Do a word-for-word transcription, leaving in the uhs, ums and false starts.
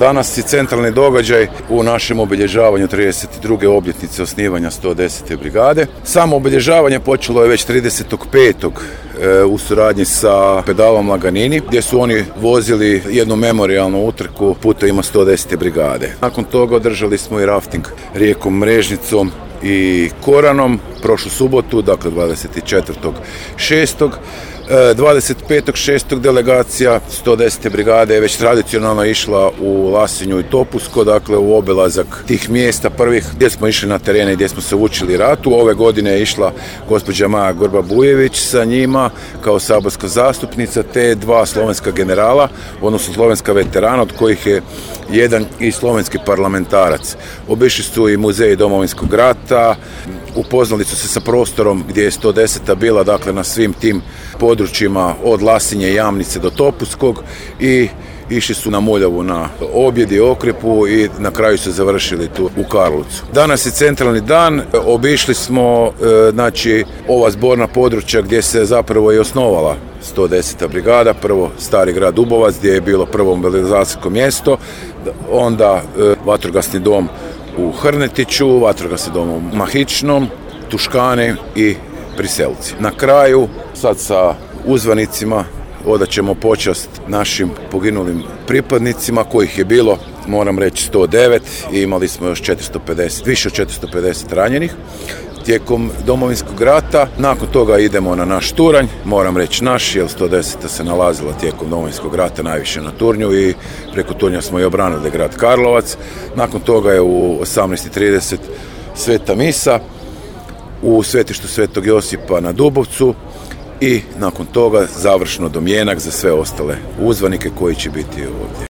Danas je centralni događaj u našem obilježavanju trideset druge obljetnice osnivanja sto desete brigade. Samo obilježavanje počelo je već tridesetog petog u suradnji sa pedalom Laganini, gdje su oni vozili jednu memorijalnu utrku putevima sto desete brigade. Nakon toga održali smo i rafting rijekom Mrežnicom i Koranom prošlu subotu, dakle dvadeset četvrtog šestog dvadeset petog šestog delegacija sto desete brigade je već tradicionalno išla u Lasinju i Topusko, dakle u obilazak tih mjesta prvih gdje smo išli na terene i gdje smo se učili ratu. Ove godine je išla gospođa Maja Grba-Bujević sa njima kao saborska zastupnica, te dva slovenska generala, odnosno slovenska veterana, od kojih je jedan i slovenski parlamentarac. Obišli su i muzej Domovinskog rata, upoznali su se sa prostorom gdje je sto deseta bila, dakle na svim tim područjima od Lasinje, Jamnice do Topuskog, i išli su na Muljavu na objed i okrepu i na kraju su završili tu u Karlovcu. Danas je centralni dan, obišli smo e, znači ova zborna područja gdje se zapravo i osnovala sto deseta brigada, prvo Stari grad Dubovac gdje je bilo prvo mobilizacijsko mjesto, onda e, vatrogasni dom u Hrnetiću, vatrogasni dom u Mahičnom, Tuškani i Priselci. Na kraju, sad sa uzvanicima, odat ćemo počast našim poginulim pripadnicima, kojih je bilo, moram reći, sto devet, i imali smo još četiristo pedeset, više od četiristo pedeset ranjenih tijekom Domovinskog rata. Nakon toga idemo na naš Turanj, moram reći naš, jer sto deseta se nalazila tijekom Domovinskog rata najviše na Turnju i preko Turnja smo i obranili grad Karlovac. Nakon toga je u osamnaest i trideset sveta misa u svetištu Svetog Josipa na Dubovcu i nakon toga završno domjenak za sve ostale uzvanike koji će biti ovdje.